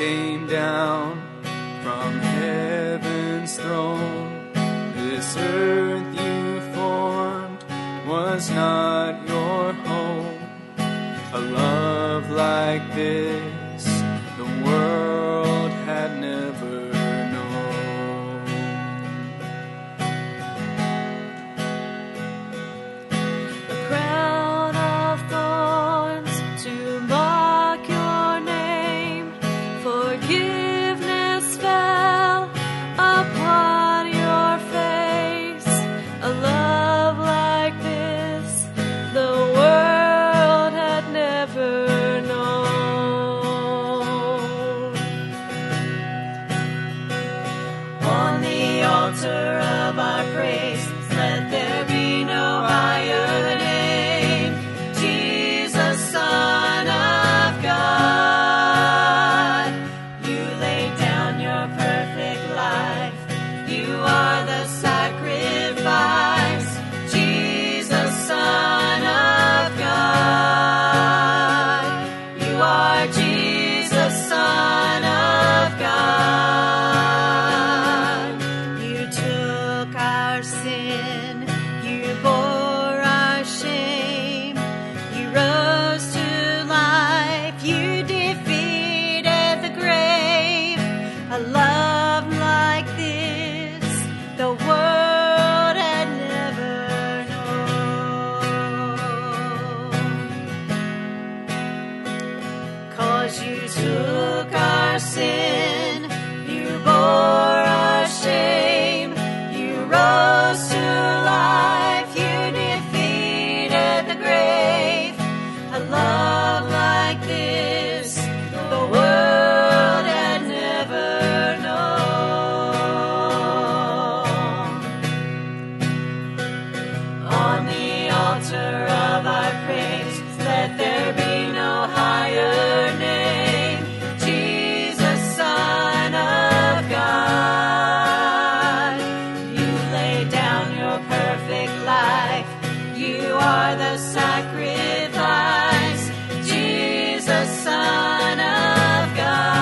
came down from heaven's throne. This earth you formed was not your home. A love like this the world had never known. A crown of thorns to mock your name, forgiveness fell upon your face. A love like this the world had never known. On the altar of our praise, let there be no higher name. Jesus, Son of God, you laid down your perfect life. You are the sacrifice. Jesus, Son of God, you are Jesus, Son of God. You took our sin, you bore our shame, you rose to life, you defeated the grave. A love like this the world had never known. 'Cause you took our sin, you bore our shame, you rose to life, you defeated the grave. A love like this the world had never known. On the altar of our praise, let there be no higher name. Jesus, Son of God, you lay down your perfect life. You are the sacrifice. Jesus, Son of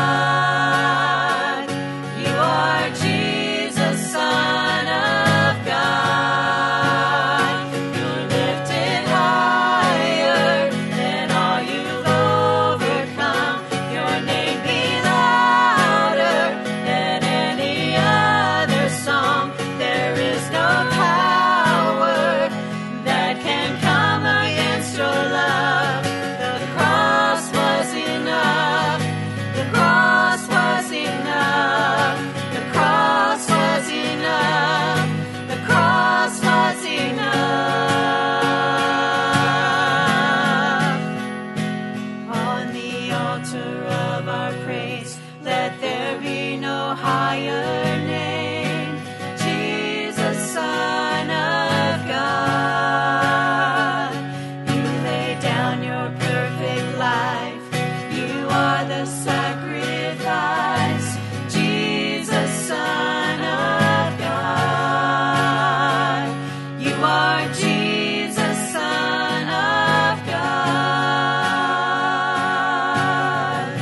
God, you are Jesus, Son of God. You're lifted higher than all you've overcome. Your name be louder than any other song. There is no power that can come against your love. The cross was enough. The cross was enough. The cross was enough. The cross was enough. On the altar of our praise, let there be no higher name. Jesus, Son of God, you lay down your perfect life. You are the sacrifice. Jesus, Son of God, you are Jesus, Son of God.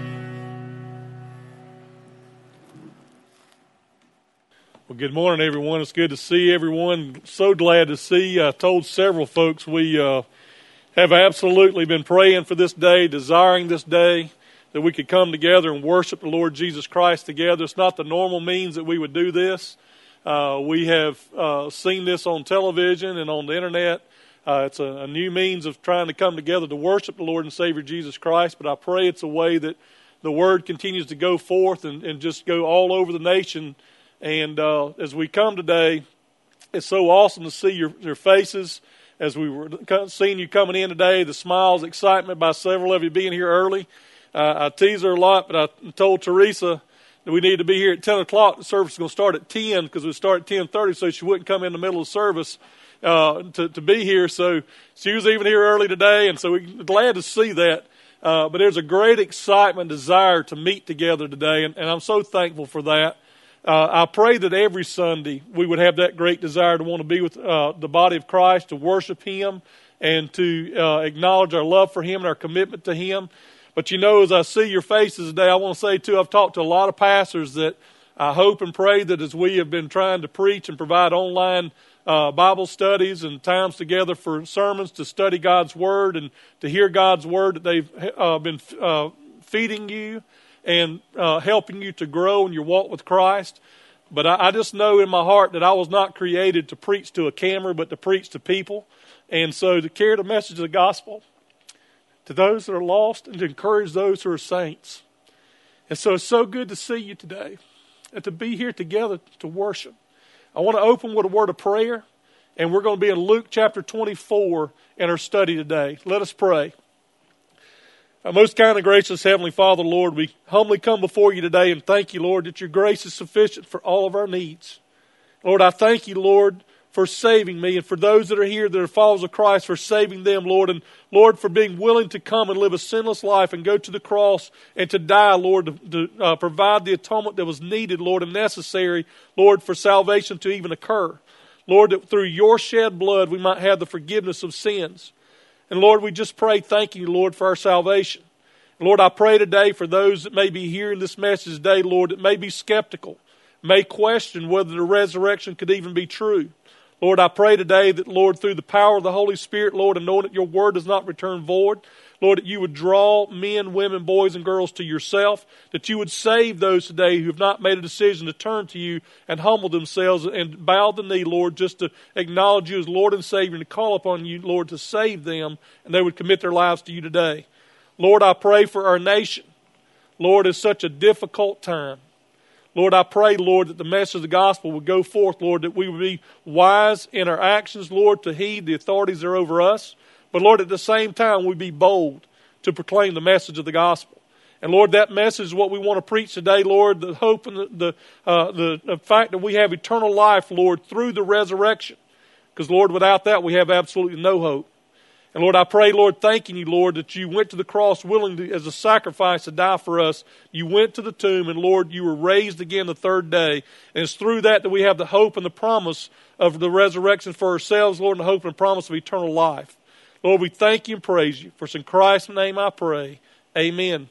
Well, good morning, everyone. It's good to see everyone. So glad to see. I told several folks we have absolutely been praying for this day, desiring this day, that we could come together and worship the Lord Jesus Christ together. It's not the normal means that we would do this. We have seen this on television and on the internet. It's a new means of trying to come together to worship the Lord and Savior Jesus Christ, but I pray it's a way that the Word continues to go forth and just go all over the nation. And as we come today, it's so awesome to see your faces as we were seeing you coming in today, the smiles, excitement by several of you being here early. I tease her a lot, but I told Teresa that we needed to be here at 10 o'clock. The service is going to start at 10 because we start at 10:30, so she wouldn't come in the middle of the service to be here. So she was even here early today, and so we're glad to see that. But there's a great excitement, desire to meet together today, and I'm so thankful for that. I pray that every Sunday we would have that great desire to want to be with the body of Christ, to worship Him, and to acknowledge our love for Him and our commitment to Him. But as I see your faces today, I want to say too, I've talked to a lot of pastors that I hope and pray that as we have been trying to preach and provide online Bible studies and times together for sermons to study God's Word and to hear God's Word, that they've been feeding you and helping you to grow in your walk with Christ. But I just know in my heart that I was not created to preach to a camera, but to preach to people. And so to carry the message of the gospel to those that are lost and to encourage those who are saints. And so it's so good to see you today and to be here together to worship. I want to open with a word of prayer, and we're going to be in Luke chapter 24 in our study today. Let us pray. Our most kind and gracious Heavenly Father, Lord, we humbly come before you today and thank you, Lord, that your grace is sufficient for all of our needs. Lord, I thank you, Lord, for saving me and for those that are here that are followers of Christ, for saving them, Lord, and Lord, for being willing to come and live a sinless life and go to the cross and to die, Lord, to provide the atonement that was needed, Lord, and necessary, Lord, for salvation to even occur. Lord, that through your shed blood we might have the forgiveness of sins. And Lord, we just pray, thanking you, Lord, for our salvation. And Lord, I pray today for those that may be hearing this message today, Lord, that may be skeptical, may question whether the resurrection could even be true. Lord, I pray today that, Lord, through the power of the Holy Spirit, Lord, and knowing that your word does not return void, Lord, that you would draw men, women, boys, and girls to yourself, that you would save those today who have not made a decision to turn to you and humble themselves and bow the knee, Lord, just to acknowledge you as Lord and Savior and to call upon you, Lord, to save them, and they would commit their lives to you today. Lord, I pray for our nation. Lord, it's such a difficult time. Lord, I pray, Lord, that the message of the gospel would go forth, Lord, that we would be wise in our actions, Lord, to heed the authorities that are over us. But, Lord, at the same time, we be bold to proclaim the message of the gospel. And, Lord, that message is what we want to preach today, Lord, the hope and the fact that we have eternal life, Lord, through the resurrection. Because, Lord, without that, we have absolutely no hope. And, Lord, I pray, Lord, thanking you, Lord, that you went to the cross willingly as a sacrifice to die for us. You went to the tomb, and, Lord, you were raised again the third day. And it's through that we have the hope and the promise of the resurrection for ourselves, Lord, and the hope and the promise of eternal life. Lord, we thank you and praise you. For it's in Christ's name I pray. Amen.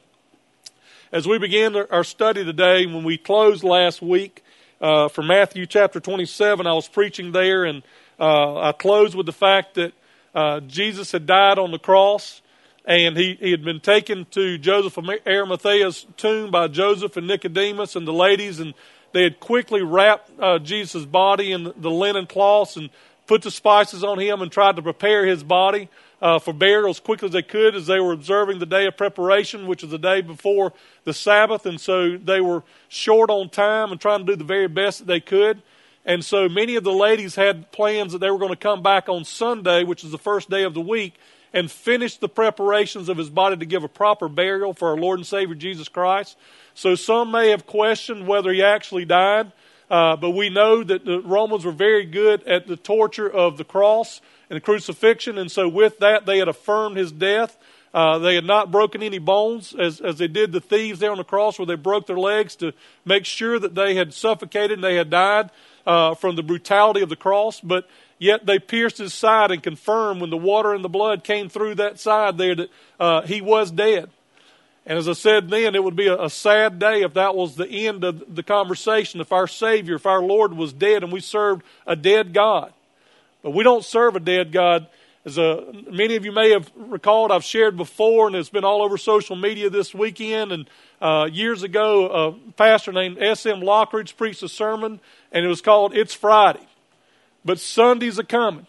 As we begin our study today, when we closed last week from Matthew chapter 27, I was preaching there, and I closed with the fact that Jesus had died on the cross, and he had been taken to Joseph of Arimathea's tomb by Joseph and Nicodemus and the ladies, and they had quickly wrapped Jesus' body in the linen cloths and put the spices on him and tried to prepare his body for burial as quickly as they could as they were observing the day of preparation, which was the day before the Sabbath, and so they were short on time and trying to do the very best that they could. And so many of the ladies had plans that they were going to come back on Sunday, which is the first day of the week, and finish the preparations of his body to give a proper burial for our Lord and Savior Jesus Christ. So some may have questioned whether he actually died, but we know that the Romans were very good at the torture of the cross and the crucifixion, and so with that they had affirmed his death. They had not broken any bones, as they did the thieves there on the cross, where they broke their legs to make sure that they had suffocated and they had died from the brutality of the cross. But yet they pierced his side and confirmed when the water and the blood came through that side there that he was dead. And as I said then, it would be a sad day if that was the end of the conversation, if our Savior, if our Lord was dead and we served a dead God. But we don't serve a dead God. As many of you may have recalled, I've shared before, and it's been all over social media this weekend. And years ago, a pastor named S.M. Lockridge preached a sermon, and it was called "It's Friday, but Sunday's a-coming."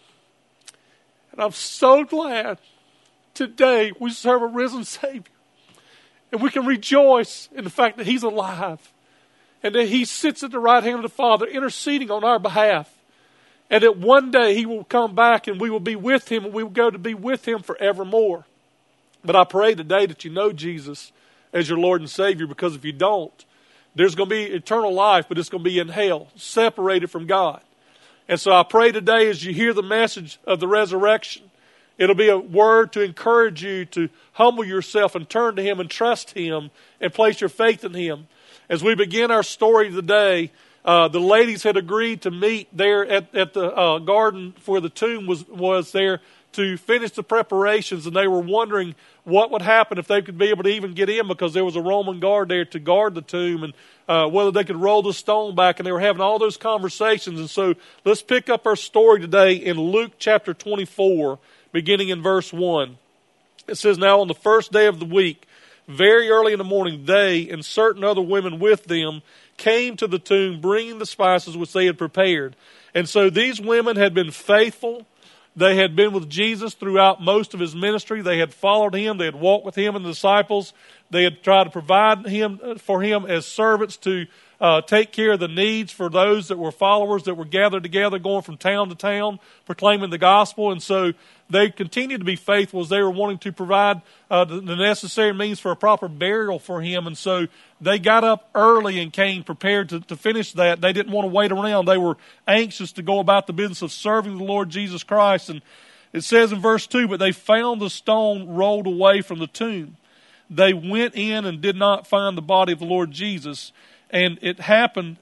And I'm so glad today we serve a risen Savior. And we can rejoice in the fact that he's alive and that he sits at the right hand of the Father interceding on our behalf. And that one day he will come back and we will be with him and we will go to be with him forevermore. But I pray today that you know Jesus as your Lord and Savior, because if you don't, there's going to be eternal life, but it's going to be in hell, separated from God. And so I pray today as you hear the message of the resurrection, it'll be a word to encourage you to humble yourself and turn to him and trust him and place your faith in him. As we begin our story today, the ladies had agreed to meet there at the garden where the tomb was there to finish the preparations, and they were wondering what would happen if they could be able to even get in, because there was a Roman guard there to guard the tomb, and whether they could roll the stone back, and they were having all those conversations. And so let's pick up our story today in Luke chapter 24, beginning in verse 1. It says, "Now on the first day of the week, very early in the morning, they and certain other women with them came to the tomb, bringing the spices which they had prepared." And so these women had been faithful. They had been with Jesus throughout most of his ministry. They had followed him. They had walked with him and the disciples. They had tried to provide for him as servants to take care of the needs for those that were followers that were gathered together, going from town to town, proclaiming the gospel. And so they continued to be faithful as they were wanting to provide the necessary means for a proper burial for him. And so they got up early and came prepared to finish that. They didn't want to wait around. They were anxious to go about the business of serving the Lord Jesus Christ. And it says in verse 2, "But they found the stone rolled away from the tomb. They went in and did not find the body of the Lord Jesus." And it happened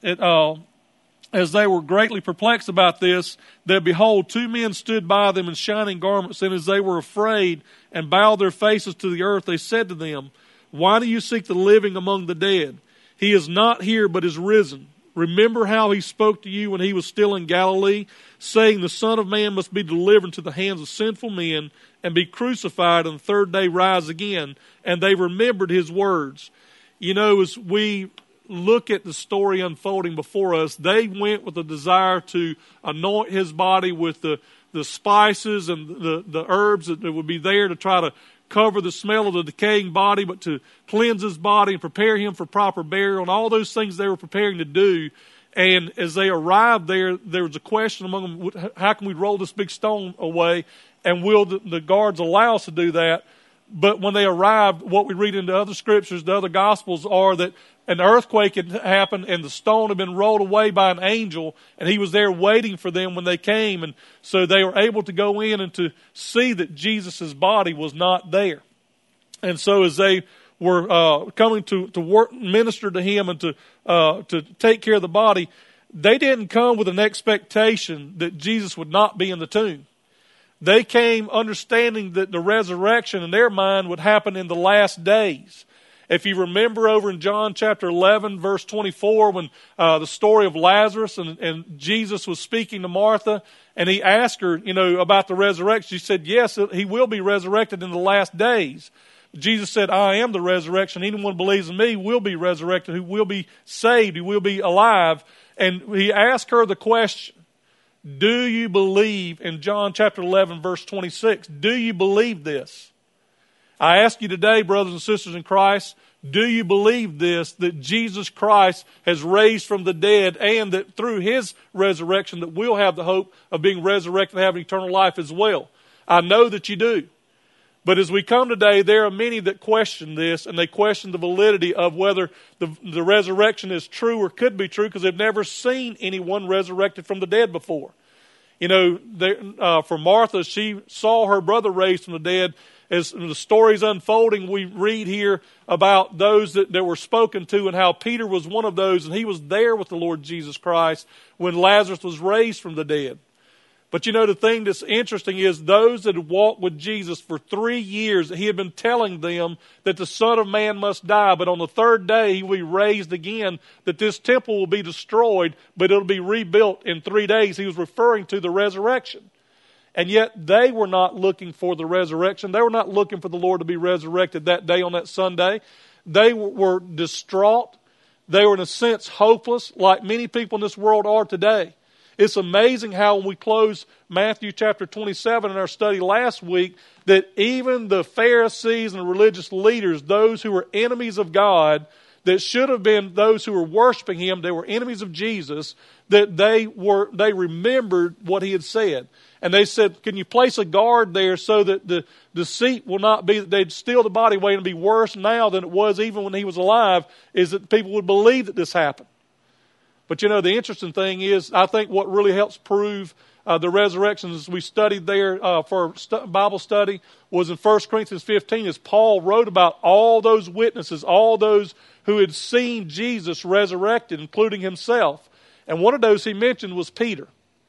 as they were greatly perplexed about this, that behold, two men stood by them in shining garments, and as they were afraid and bowed their faces to the earth, they said to them, "Why do you seek the living among the dead? He is not here, but is risen. Remember how he spoke to you when he was still in Galilee, saying the Son of Man must be delivered into the hands of sinful men and be crucified, and the third day rise again." And they remembered his words. You know, as we look at the story unfolding before us, they went with a desire to anoint his body with the spices and the herbs that would be there to try to cover the smell of the decaying body, but to cleanse his body and prepare him for proper burial, and all those things they were preparing to do. And as they arrived there, there was a question among them, how can we roll this big stone away, and will the guards allow us to do that? But when they arrived, what we read in the other scriptures, the other gospels, are that an earthquake had happened and the stone had been rolled away by an angel, and he was there waiting for them when they came. And so they were able to go in and to see that Jesus' body was not there. And so as they were coming to work, minister to him and to take care of the body, they didn't come with an expectation that Jesus would not be in the tomb. They came understanding that the resurrection in their mind would happen in the last days. If you remember over in John chapter 11, verse 24, when the story of Lazarus and Jesus was speaking to Martha, and he asked her, about the resurrection. She said, yes, he will be resurrected in the last days. Jesus said, I am the resurrection. Anyone who believes in me will be resurrected, who will be saved, who will be alive. And he asked her the question, do you believe in John chapter 11, verse 26? Do you believe this? I ask you today, brothers and sisters in Christ, do you believe this, that Jesus Christ has raised from the dead, and that through his resurrection that we'll have the hope of being resurrected and having eternal life as well? I know that you do. But as we come today, there are many that question this, and they question the validity of whether the resurrection is true or could be true, because they've never seen anyone resurrected from the dead before. For Martha, she saw her brother raised from the dead. As the story's unfolding, we read here about those that were spoken to, and how Peter was one of those, and he was there with the Lord Jesus Christ when Lazarus was raised from the dead. But the thing that's interesting is those that had walked with Jesus for 3 years, he had been telling them that the Son of Man must die, but on the third day he will be raised again, that this temple will be destroyed, but it'll be rebuilt in 3 days. He was referring to the resurrection. And yet they were not looking for the resurrection. They were not looking for the Lord to be resurrected that day on that Sunday. They were distraught. They were in a sense hopeless, like many people in this world are today. It's amazing how when we close Matthew chapter 27 in our study last week, that even the Pharisees and the religious leaders, those who were enemies of God, that should have been those who were worshiping him, they were enemies of Jesus, that they remembered what he had said. And they said, can you place a guard there so that the deceit will not be that they'd steal the body away, and be worse now than it was even when he was alive, is that people would believe that this happened. But the interesting thing is, I think what really helps prove the resurrection, as we studied there for Bible study, was in 1 Corinthians 15, as Paul wrote about all those witnesses, all those who had seen Jesus resurrected, including himself. And one of those he mentioned was Peter.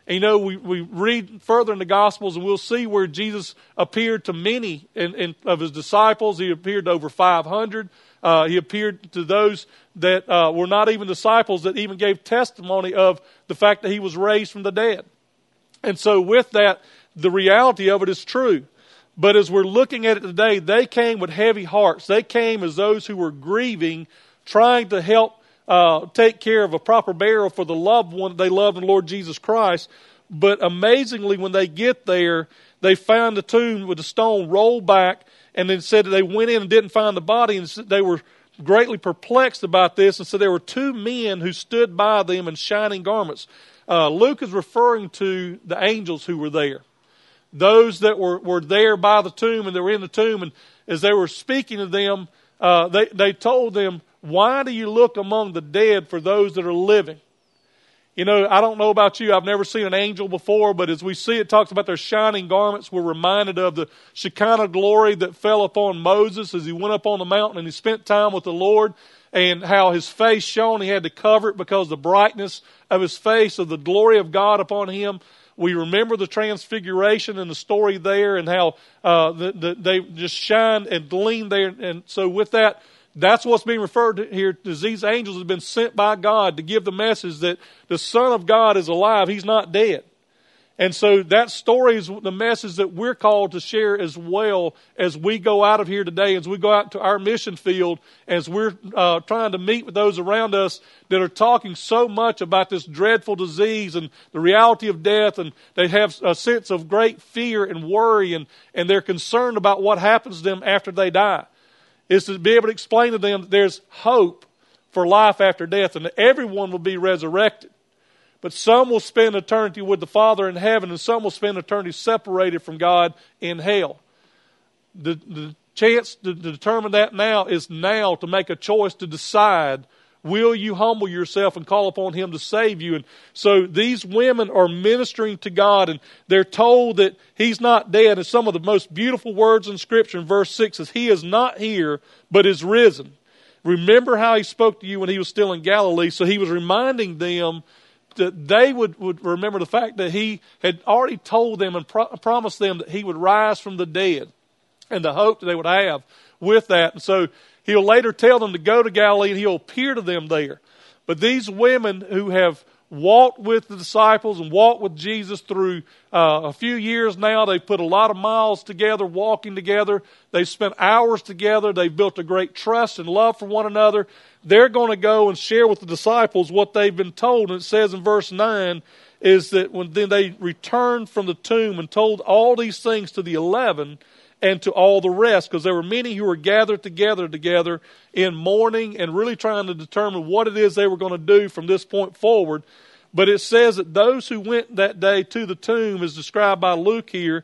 And, we read further in the Gospels, and we'll see where Jesus appeared to many of his disciples. He appeared to over 500. He appeared to those that were not even disciples, that even gave testimony of the fact that he was raised from the dead. And so with that, the reality of it is true. But as we're looking at it today, they came with heavy hearts. They came as those who were grieving, trying to help take care of a proper burial for the loved one they loved in the Lord Jesus Christ. But amazingly, when they get there, they found the tomb with the stone rolled back, and then said that they went in and didn't find the body, and they were greatly perplexed about this. And so there were two men who stood by them in shining garments. Luke is referring to the angels who were there. Those that were there by the tomb, and they were in the tomb, and as they were speaking to them, they told them, "Why do you look among the dead for those that are living?" I don't know about you. I've never seen an angel before, but as we see it talks about their shining garments, we're reminded of the Shekinah glory that fell upon Moses as he went up on the mountain and he spent time with the Lord, and how his face shone. He had to cover it because the brightness of his face, of the glory of God upon him. We remember the transfiguration and the story there, and how they just shined and gleamed there. And so with that, that's what's being referred to here, as these angels have been sent by God to give the message that the Son of God is alive. He's not dead. And so that story is the message that we're called to share as well as we go out of here today, as we go out to our mission field, as we're trying to meet with those around us that are talking so much about this dreadful disease and the reality of death, and they have a sense of great fear and worry, and they're concerned about what happens to them after they die. Is to be able to explain to them that there's hope for life after death, and that everyone will be resurrected. But some will spend eternity with the Father in heaven, and some will spend eternity separated from God in hell. The chance to determine that now is now to make a choice to decide, will you humble yourself and call upon Him to save you? And so these women are ministering to God, and they're told that He's not dead. And some of the most beautiful words in Scripture in verse 6 is, He is not here, but is risen. Remember how He spoke to you when He was still in Galilee. So He was reminding them that they would remember the fact that He had already told them and promised them that He would rise from the dead, and the hope that they would have with that. And so He'll later tell them to go to Galilee, and He'll appear to them there. But these women who have walked with the disciples and walked with Jesus through a few years now, they've put a lot of miles together, walking together. They've spent hours together. They've built a great trust and love for one another. They're going to go and share with the disciples what they've been told. And it says in verse 9 is that when then they returned from the tomb and told all these things to the 11 and to all the rest, because there were many who were gathered together in mourning and really trying to determine what it is they were going to do from this point forward. But it says that those who went that day to the tomb, as described by Luke here,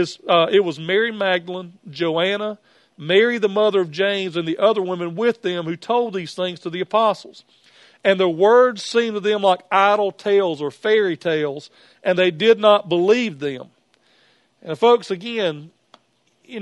it was Mary Magdalene, Joanna, Mary the mother of James, and the other women with them who told these things to the apostles. And their words seemed to them like idle tales or fairy tales, and they did not believe them. And folks, again, in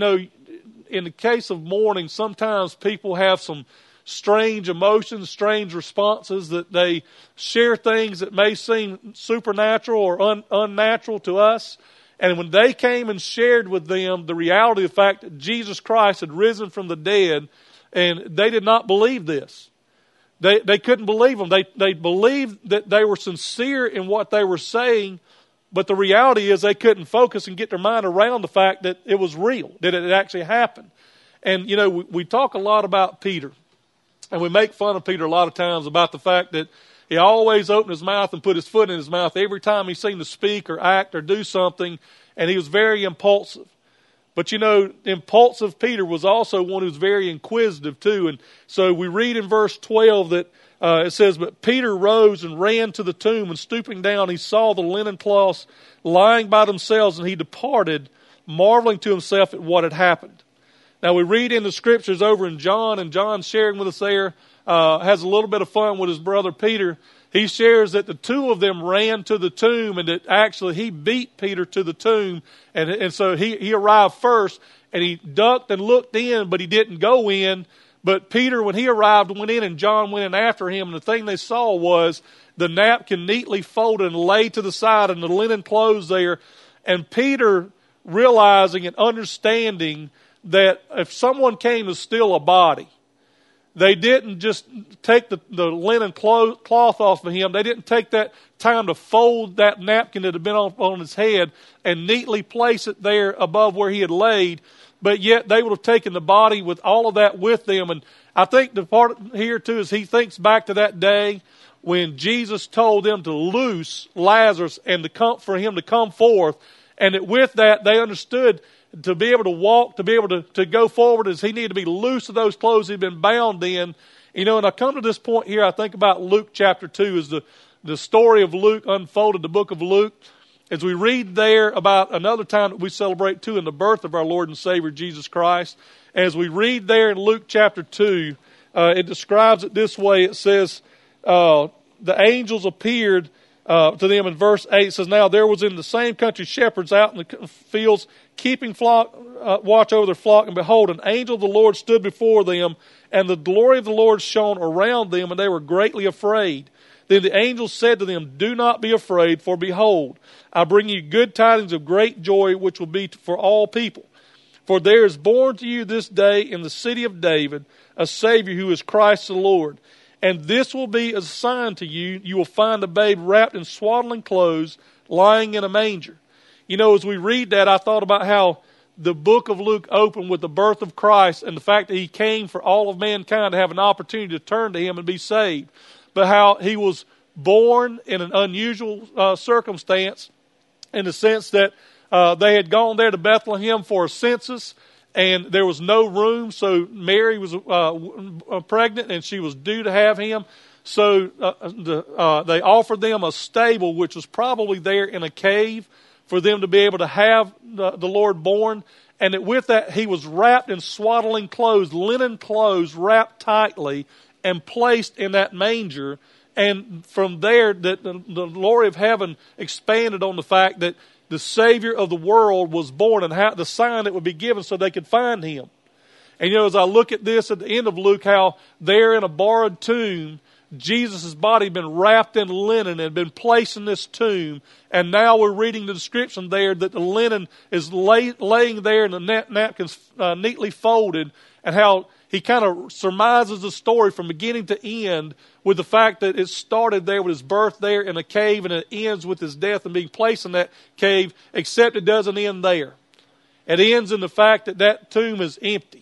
the case of mourning, sometimes people have some strange emotions, strange responses, that they share things that may seem supernatural or unnatural to us. And when they came and shared with them the reality of the fact that Jesus Christ had risen from the dead, and they did not believe this. They couldn't believe them. They believed that they were sincere in what they were saying, but the reality is they couldn't focus and get their mind around the fact that it was real, that it actually happened. And, we talk a lot about Peter, and we make fun of Peter a lot of times about the fact that he always opened his mouth and put his foot in his mouth every time he seemed to speak or act or do something, and he was very impulsive. But impulsive Peter was also one who was very inquisitive too. And so we read in verse 12 that it says, But Peter rose and ran to the tomb, and stooping down he saw the linen cloths lying by themselves, and he departed, marveling to himself at what had happened. Now we read in the Scriptures over in John, and John sharing with us there, has a little bit of fun with his brother Peter. He shares that the two of them ran to the tomb, and that actually he beat Peter to the tomb. And so he arrived first, and he ducked and looked in, but he didn't go in. But Peter, when he arrived, went in, and John went in after him, and the thing they saw was the napkin neatly folded and laid to the side, and the linen clothes there. And Peter, realizing and understanding that if someone came to steal a body, they didn't just take the linen cloth off of him. They didn't take that time to fold that napkin that had been on his head and neatly place it there above where he had laid. But yet they would have taken the body with all of that with them. And I think the part here too is he thinks back to that day when Jesus told them to loose Lazarus and for him to come forth. And that with that they understood to be able to walk, to be able to go forward, as he needed to be loose of those clothes he'd been bound in. And I come to this point here, I think about Luke chapter 2 as the story of Luke unfolded, the book of Luke. As we read there about another time that we celebrate too in the birth of our Lord and Savior Jesus Christ. As we read there in Luke chapter 2, it describes it this way. It says, the angels appeared to them in verse 8. It says, now there was in the same country shepherds out in the fields keeping watch over their flock, and behold, an angel of the Lord stood before them, and the glory of the Lord shone around them, and they were greatly afraid. Then the angel said to them, do not be afraid, for behold, I bring you good tidings of great joy, which will be for all people. For there is born to you this day in the city of David a Savior who is Christ the Lord. And this will be a sign to you. You will find a babe wrapped in swaddling clothes, lying in a manger. As we read that, I thought about how the book of Luke opened with the birth of Christ and the fact that he came for all of mankind to have an opportunity to turn to him and be saved. But how he was born in an unusual circumstance, in the sense that they had gone there to Bethlehem for a census, and there was no room, so Mary was pregnant, and she was due to have him. So they offered them a stable, which was probably there in a cave, for them to be able to have the Lord born. And that with that, he was wrapped in swaddling clothes, linen clothes, wrapped tightly, and placed in that manger. And from there, that the glory of heaven expanded on the fact that the Savior of the world was born, and how the sign that would be given so they could find him. And as I look at this at the end of Luke, how there in a borrowed tomb, Jesus' body had been wrapped in linen and been placed in this tomb. And now we're reading the description there that the linen is laying there and the napkins neatly folded, and how he kind of surmises the story from beginning to end with the fact that it started there with his birth there in a cave, and it ends with his death and being placed in that cave, except it doesn't end there. It ends in the fact that that tomb is empty.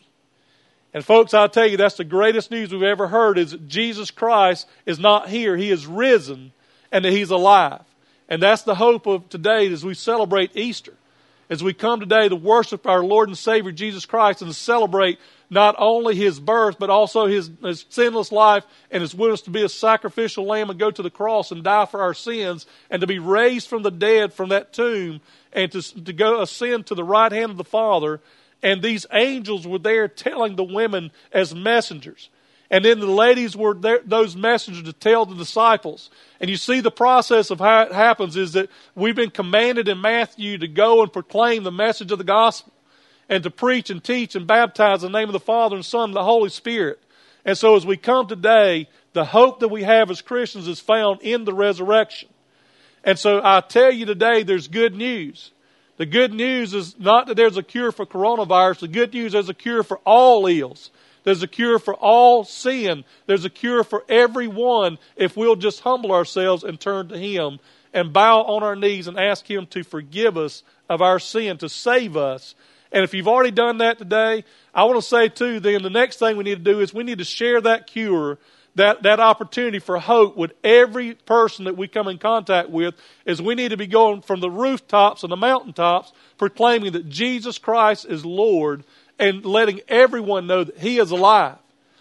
And folks, I'll tell you, that's the greatest news we've ever heard, is that Jesus Christ is not here. He is risen, and that he's alive. And that's the hope of today as we celebrate Easter. As we come today to worship our Lord and Savior Jesus Christ and to celebrate not only his birth, but also his sinless life, and his willingness to be a sacrificial lamb and go to the cross and die for our sins, and to be raised from the dead from that tomb, and to go ascend to the right hand of the Father. And these angels were there telling the women as messengers. And then the ladies were there, those messengers, to tell the disciples. And you see the process of how it happens is that we've been commanded in Matthew to go and proclaim the message of the gospel, and to preach and teach and baptize in the name of the Father and Son and the Holy Spirit. And so as we come today, the hope that we have as Christians is found in the resurrection. And so I tell you today, there's good news. The good news is not that there's a cure for coronavirus. The good news is there's a cure for all ills. There's a cure for all sin. There's a cure for everyone if we'll just humble ourselves and turn to him and bow on our knees and ask him to forgive us of our sin, to save us. And if you've already done that today, I want to say too, then the next thing we need to do is we need to share that cure, that opportunity for hope with every person that we come in contact with, is we need to be going from the rooftops and the mountaintops proclaiming that Jesus Christ is Lord, and letting everyone know that he is alive.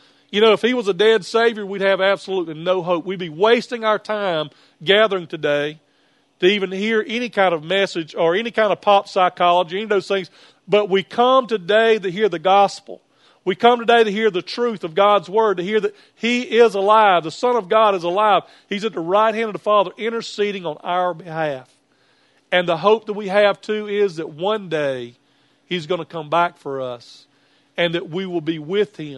If he was a dead Savior, we'd have absolutely no hope. We'd be wasting our time gathering today to even hear any kind of message or any kind of pop psychology, any of those things. But we come today to hear the gospel. We come today to hear the truth of God's word, to hear that he is alive. The Son of God is alive. He's at the right hand of the Father interceding on our behalf. And the hope that we have too is that one day he's going to come back for us, and that we will be with him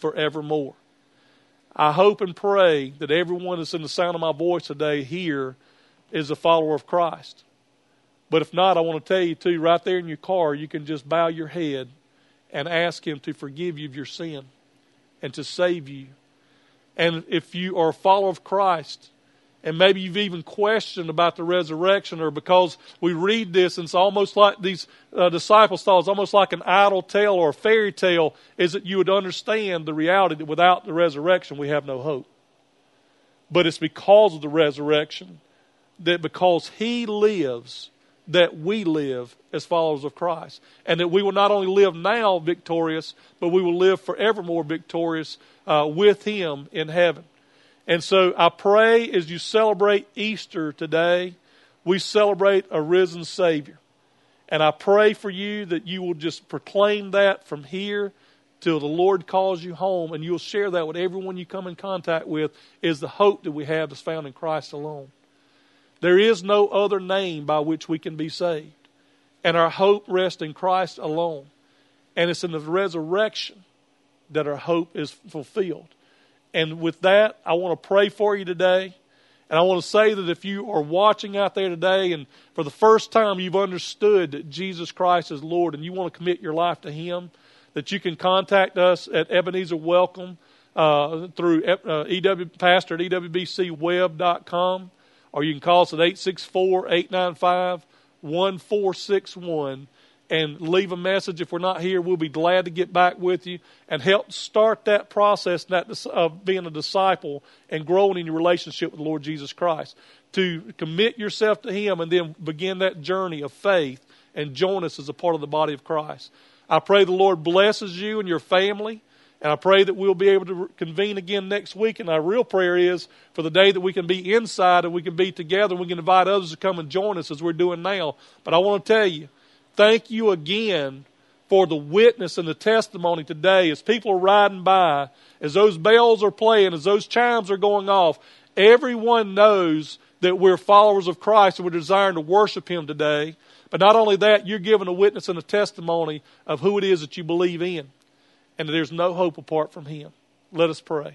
forevermore. I hope and pray that everyone that's in the sound of my voice today here is a follower of Christ. But if not, I want to tell you too, right there in your car, you can just bow your head and ask Him to forgive you of your sin and to save you. And if you are a follower of Christ, and maybe you've even questioned about the resurrection, or because we read this and it's almost like these disciples thought it's almost like an idle tale or a fairy tale, is that you would understand the reality that without the resurrection we have no hope. But it's because of the resurrection, that because He lives, that we live as followers of Christ. And that we will not only live now victorious, but we will live forevermore victorious with Him in heaven. And so I pray as you celebrate Easter today, we celebrate a risen Savior. And I pray for you that you will just proclaim that from here till the Lord calls you home, and you'll share that with everyone you come in contact with, is the hope that we have that's found in Christ alone. There is no other name by which we can be saved. And our hope rests in Christ alone. And it's in the resurrection that our hope is fulfilled. And with that, I want to pray for you today. And I want to say that if you are watching out there today and for the first time you've understood that Jesus Christ is Lord and you want to commit your life to Him, that you can contact us at Ebenezer Welcome through pastor at ewbcweb.com, or you can call us at 864-895-1461 and leave a message. If we're not here, we'll be glad to get back with you and help start that process of being a disciple and growing in your relationship with the Lord Jesus Christ. To commit yourself to Him and then begin that journey of faith and join us as a part of the body of Christ. I pray the Lord blesses you and your family, and I pray that we'll be able to convene again next week. And our real prayer is for the day that we can be inside and we can be together and we can invite others to come and join us as we're doing now. But I want to tell you, thank you again for the witness and the testimony today as people are riding by, as those bells are playing, as those chimes are going off. Everyone knows that we're followers of Christ and we're desiring to worship Him today. But not only that, you're giving a witness and a testimony of who it is that you believe in, and that there's no hope apart from Him. Let us pray.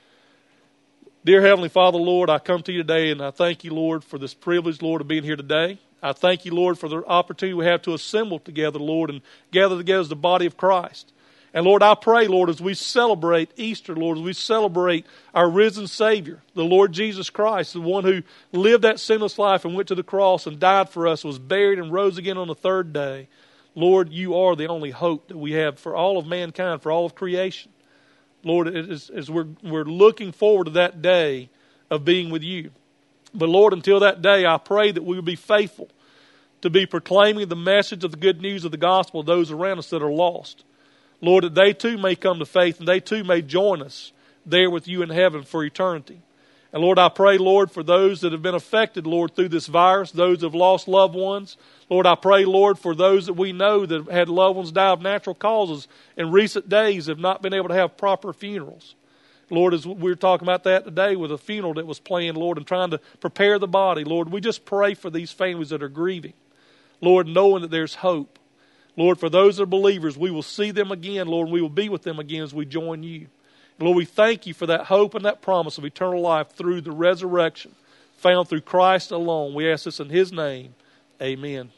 Dear Heavenly Father, Lord, I come to you today and I thank you, Lord, for this privilege, Lord, of being here today. I thank you, Lord, for the opportunity we have to assemble together, Lord, and gather together as the body of Christ. And Lord, I pray, Lord, as we celebrate Easter, Lord, as we celebrate our risen Savior, the Lord Jesus Christ, the one who lived that sinless life and went to the cross and died for us, was buried and rose again on the third day. Lord, you are the only hope that we have for all of mankind, for all of creation. Lord, as we're looking forward to that day of being with you. But Lord, until that day, I pray that we will be faithful to be proclaiming the message of the good news of the gospel to those around us that are lost. Lord, that they too may come to faith and they too may join us there with you in heaven for eternity. And Lord, I pray, Lord, for those that have been affected, Lord, through this virus, those that have lost loved ones. Lord, I pray, Lord, for those that we know that have had loved ones die of natural causes in recent days, have not been able to have proper funerals. Lord, as we were talking about that today with a funeral that was planned, Lord, and trying to prepare the body, Lord, we just pray for these families that are grieving. Lord, knowing that there's hope. Lord, for those that are believers, we will see them again, Lord, and we will be with them again as we join you. And Lord, we thank you for that hope and that promise of eternal life through the resurrection found through Christ alone. We ask this in His name. Amen.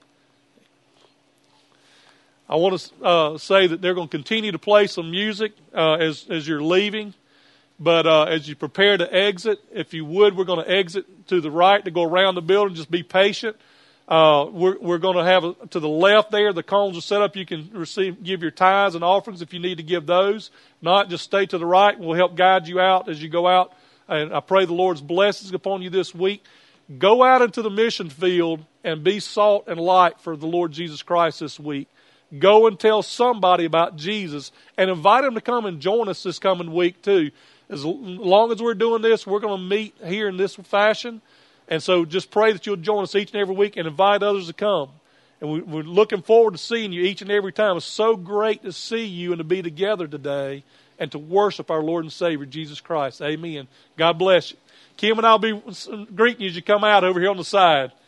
I want to say that they're going to continue to play some music as you're leaving. But as you prepare to exit, if you would, we're going to exit to the right to go around the building. Just be patient. We're going to have to the left there, the cones are set up. You can give your tithes and offerings if you need to give those. Not just stay to the right, and we'll help guide you out as you go out. And I pray the Lord's blessings upon you this week. Go out into the mission field and be salt and light for the Lord Jesus Christ this week. Go and tell somebody about Jesus and invite them to come and join us this coming week too. As long as we're doing this, we're going to meet here in this fashion. And so just pray that you'll join us each and every week and invite others to come. And we're looking forward to seeing you each and every time. It's so great to see you and to be together today and to worship our Lord and Savior, Jesus Christ. Amen. God bless you. Kim and I will be greeting you as you come out over here on the side.